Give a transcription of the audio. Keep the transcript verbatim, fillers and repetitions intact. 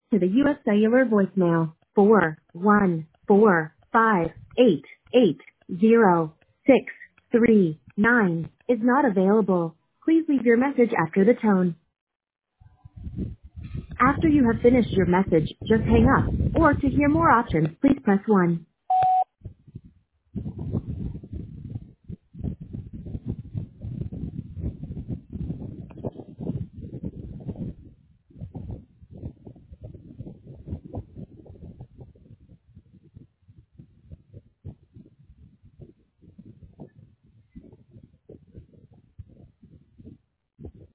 To the U S Cellular voicemail, four one four five eight eight zero six three nine is not available. Please leave your message after the tone. After you have finished your message, just hang up, or to hear more options, please press one.